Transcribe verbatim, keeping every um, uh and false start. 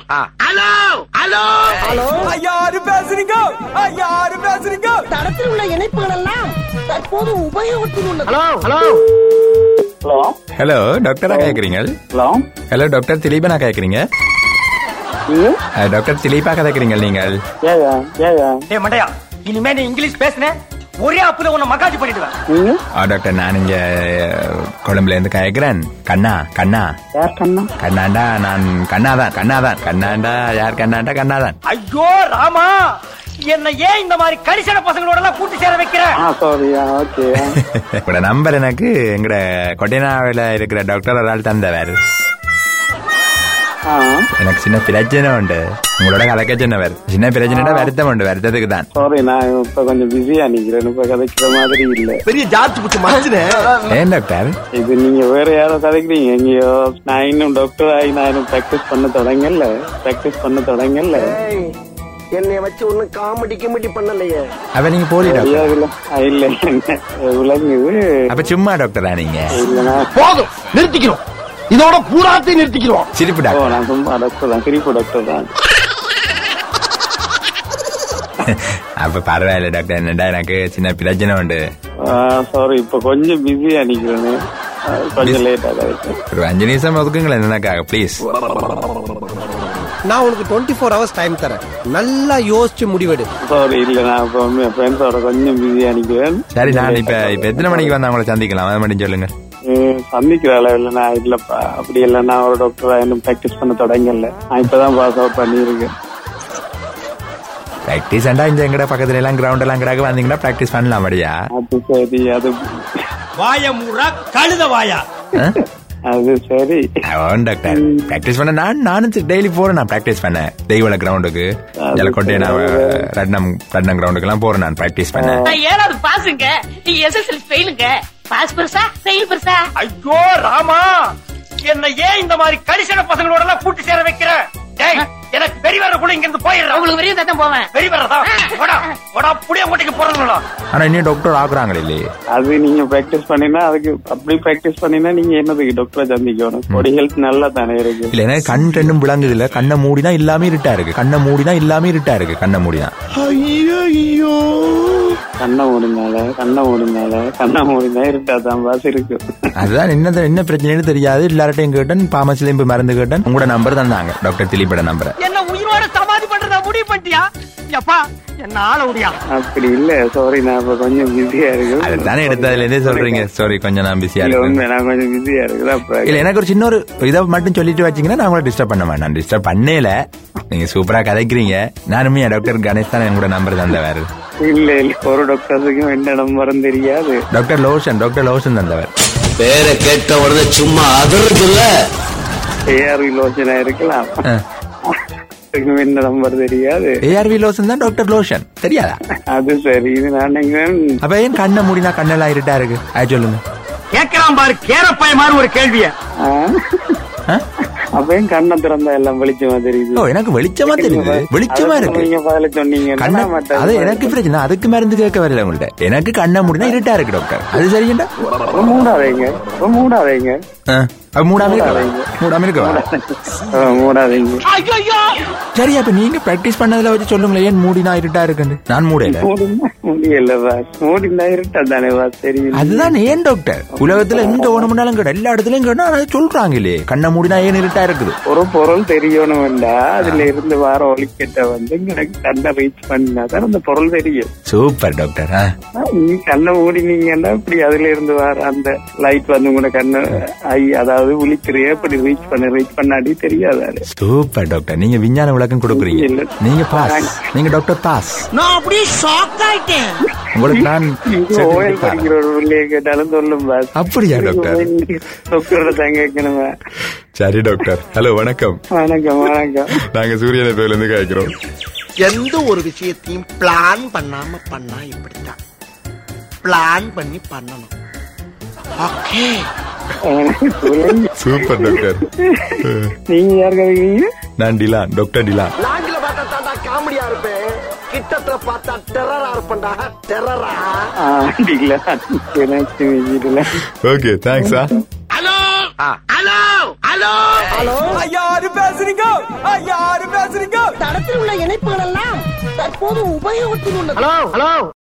Hello hello hello யாரு பேசுறீங்க? யாரு பேசுறீங்க? தடத்தில் உள்ள இணைப்புகள் எல்லாம் தற்போது உபயோகத்தில் உள்ளது. ஹலோ ஹலோ ஹலோ ஹலோ டாக்டரா கேக்குறீங்க? ஹலோ ஹலோ டாக்டர் திலீபனா கேக்குறீங்க? டாக்டர் திலீபா கதைக்கிறீங்க நீங்கள்? ஏயா ஏயா ஏ மண்டையா, இனிமே நீ இங்கிலீஷ் பேசுன ஒரே ஆப்புல உன்னை மகாஜி பண்ணிடுவேன். டாக்டர் நான் இங்க கொழும்புல இருந்து கேக்குறேன். கண்ணா கண்ணா யார் கண்ணா? கண்ணாண்டா நான் கண்ணாதான் கண்ணாதான் கண்ணாண்டா யார் கண்ணாண்டா கண்ணாதான். ஐயோ ராமா, என்ன ஏன் இந்த மாதிரி கரிசன பசங்களோட எல்லாம் கூட்டி சேர வைக்கிற? சாரியா ஓகே. உங்களோட நம்பர் எனக்கு எங்கட கொட்டைனாவில இருக்கிற டாக்டர் ஒரு ஆள் தந்தவர். எனக்கு சின்ன பிரச்சனை உண்டு, உங்களோட கதைக்க சொன்னவர். சின்ன பிரச்சனை வருத்தம் உண்டு, வருத்தத்துக்கு தான். சாரி, நான் இப்ப கொஞ்சம் பிஸியா நிக்கிறேன், இப்ப கதைக்கிற மாதிரி இல்ல. பெரிய ஜார்ஜ் குச்சி மச்சினே. ஏன் டாக்டர் இது நீங்க வேற யாரோ கதைக்கிறீங்க எங்கயோ? நான் இன்னும் டாக்டர் ஆகி நான் இன்னும் பிராக்டிஸ் பண்ண தொடங்கல பிராக்டிஸ் பண்ண தொடங்கல என்னைய வச்சு ஒன்னும் காமெடி கிமெடி பண்ணலையே. அப்ப நீங்க போலி டாக்டர் இல்ல விளங்குது. அப்ப சும்மா டாக்டரா நீங்க? இல்லனா போதும், நிறுத்திக்கிறோம். இதோட பூராத்தையும் நிறுத்திக்கிறோம். சிரிப்பு டாக்டர். நான் சும்மா டாக்டர் தான், சிரிப்பு டாக்டர் தான். அப்ப பரவாயில்ல டாக்டர், என்னடா எனக்கு சின்ன பிரச்சனை உண்டு. சாரி, இப்ப கொஞ்சம் பிஸியா நிக்கிறேன்னு, கொஞ்சம் லேட்டா கிடைக்கும். ஒரு அஞ்சு நிமிஷம் ஒதுக்குங்களேன் என்னக்காக ப்ளீஸ். நான் உனக்கு டுவெண்ட்டி ஃபோர் ஹவர்ஸ் டைம் தரேன், நல்லா யோசிச்சு முடிவெடு. சாரி, இல்ல நான் இப்ப ஃப்ரெண்ட்ஸோட கொஞ்சம் பிஸியா நிக்கிறேன். சரி, நான் இப்ப இப்ப எத்தனை மணிக்கு வந்து அவங்கள சந்திக்கலாம் அதை மட்டும் சொல்லுங்க. சந்திக்கிற அளவில் நான் இல்லப்பா, அப்படி இல்லை. நான் ஒரு டாக்டரா இன்னும் பிராக்டிஸ் பண்ண தொடங்கல, நான் இப்பதான் பாஸ் அவுட் பண்ணிருக்கேன். பிராக்டிஸ் ஆண்டா இந்த எங்கட பக்கத்துல எல்லாம் கிரவுண்ட் எல்லாம் கிடக்கு, வந்தீங்கன்னா பிராக்டிஸ் பண்ணலாம். அப்படியா? அது சரி. அது வாய மூரா கழுத வாயா. அது சரி டாக்டர், பிராக்டிஸ் பண்ண நான் நானும் டெய்லி போறேன். நான் பிராக்டிஸ் பண்ண தெய்வல கிரவுண்டுக்கு, ஜலக்கோட்டை ரட்னம் ரட்னம் கிரவுண்டுக்கு எல்லாம் போறேன் நான் பிராக்டிஸ் பண்ண. ஏழாவது பாஸுங்க, நீங்க எஸ்எஸ்எல்சி ஃபெயிலுங்க. பாஸ் பெருசா ஃபெயில் பெருசா? ஐயோ ராமா, என்ன ஏன் இந்த மாதிரி கரிசன பசங்களோட எல்லாம் கூட்டி சேர வைக்கிற? எனக்கு வெறி வரக்குள்ள இங்க இருந்து போயிடுறேன். உங்களுக்கு வெறியும் தான் போவேன். வெறி வரதா புளியங்கோட்டைக்கு போறதுங்களா? ஆனா இன்னும் டாக்டர் ஆகுறாங்களே இல்லையே. அது நீங்க பிராக்டிஸ் பண்ணினா, அதுக்கு அப்படி பிராக்டிஸ் பண்ணினா நீங்க என்னதுக்கு டாக்டரை சந்திக்கணும்? பாடி ஹெல்த் நல்லா தானே இருக்கு. இல்ல எனக்கு கண் ரெண்டும் விளங்குது இல்ல, கண்ணை மூடினா இல்லாம இருட்டா இருக்கு, கண்ணை மூடினா இல்லாம இருட்டா இருக்கு, கண்ணை மூடினா. ஐயோ, கண்ணை மூடினால கண்ணை மூடினால கண்ணை மூடினா இருட்டா தான் பாஸ் இருக்கு. அதுதான் என்ன என்ன பிரச்சனைன்னு தெரியாது. எல்லார்ட்டையும் கேட்டேன், பாமசிலையும் போய் மருந்து கேட்டேன். உங்களோட நம்பர் தந்தாங்க, டாக்டர் திலீபோட நம்பர். என்ன உயிரோட சமாதி பண்றதா முடிவு பண்ணிட்டியா? எப்பா என்ன ஆள முடியா? அப்படி இல்ல, சாரி, நான் இப்ப கொஞ்சம் பிஸியா இருக்கு. அதுதானே எடுத்ததுல இருந்தே சொல்றீங்க. சாரி, கொஞ்சம் நான் பிஸியா இருக்கேன். நான் கொஞ்சம் பிஸியா இருக்கு. இல்ல, எனக்கு ஒரு சின்ன ஒரு இதை மட்டும் சொல்லிட்டு வச்சீங்கன்னா நான் உங்களை டிஸ்டர்ப் பண்ண மாட்டேன். டிஸ்டர்ப் பண்ணல, நீங்க சூப்பரா கதைக்கிறீங்க. நானுமே டாக்டர் கணேஷ் தான் எங்களோட நம்பர் தந்தவர். இல்ல இல்ல, ஒரு டாக்டருக்கும் என்ன நம்பரும் தெரியாது. டாக்டர் லோஷன் டாக்டர் லோஷன் தந்தவர். பேரை கேட்ட உடனே சும்மா அதிர்றதுல ஏஆர்வி லோஷனா இருக்கலாம், என்ன நம்பர் தெரியாது. ஏஆர்வி லோஷன் தான் டாக்டர் லோஷன், தெரியாதா? அது சரி. நான் அப்ப ஏன் கண்ணை மூடினா கண்ணெல்லாம் இருட்டா இருக்கு? அது சொல்லுங்க. கேட்கலாம் பாரு, கேரப்பாய மாதிரி ஒரு கேள்விய. அப்பயும் கண்ணை திறந்தா எல்லாம் வெளிச்சமா தெரியுது. ஓ, எனக்கு வெளிச்சமா தெரியுது, வெளிச்சமா இருக்கு. நீங்க பதில சொன்னீங்க. அது எனக்கு பிரச்சனை, அதுக்கு மருந்து கேட்க வரல உங்கள்ட்ட. எனக்கு கண்ணை மூடினா இருட்டா இருக்கு டாக்டர், அது சரிங்கடா. மூடாதீங்க மூடாதீங்க மூடாம மூடாம இருக்க மூடாதீங்க. சரி, அப்ப நீங்க பிராக்டிஸ் பண்ணதுல வச்சு சொல்லுங்களேன், ஏன் மூடினா இருட்டா இருக்குன்னு. நான் மூடல. முடியல பாஸ், மூடினா இருட்டா தானே பாஸ் தெரியும். அதுதான் ஏன் டாக்டர், உலகத்துல எங்க ஓணமுன்னாலும் கேட்ட எல்லா இடத்துலயும் கேட்டா அதை சொல்றாங்க இல்லையே, கண்ணை மூடினா ஏன் இருட்டா இருக்குது. ஒரு பொருள் தெரியணும் வேண்டா, அதுல இருந்து வார ஒலிக்கிட்ட வந்து எனக்கு கண்ணை ரீச் பண்ணினாதான் அந்த பொருள் தெரியும். Super doctor. நீ கண்ணை மூடினீங்கன்னா இப்படி அதுல இருந்து வர அந்த லைட் வந்து உங்களோட கண்ணு ஐ அதாவது உளிக்கிறிய இப்படி ரீச் பண்ண ரீச் பண்ணாடி தெரியாது. சூப்பர் டாக்டர், நீங்க விஞ்ஞான விளக்கம் கொடுக்குறீங்க. நீங்க பாஸ், நீங்க டாக்டர் பாஸ். நான் அப்படியே ஷாக் ஆயிட்டேன். உங்களுக்கு நான் ஓஎல் படிக்கிற ஒரு பிள்ளைய கேட்டாலும் சொல்லும் பாஸ். அப்படியா டாக்டர்? டாக்டரோட தான் கேட்கணுமா? சரி டாக்டர். ஹலோ, வணக்கம். வணக்கம் வணக்கம். நாங்க சூரியனை கோயில இருந்து கேட்கிறோம். எந்த ஒரு விஷயத்தையும் பிளான் பண்ணாம பண்ணா இப்படித்தான், பிளான் பண்ணி பண்ணணும். Okay, super doctor. நீங்க யாரு கேட்கறீங்க? நான் டிலான், டாக்டர் டிலான். நாங்கள பார்த்தா தாண்டா காமெடியா இருப்பேன், கிட்டத்துல பார்த்தா டெரரா இருப்பேன்டா, டெரரா. Okay, thanks. Hello hello hello hello, யாரு பேசுறீங்க? யாரு அமைப்புகள் எல்லாம் தற்போது உபயோகத்தில் உள்ளது. Hello hello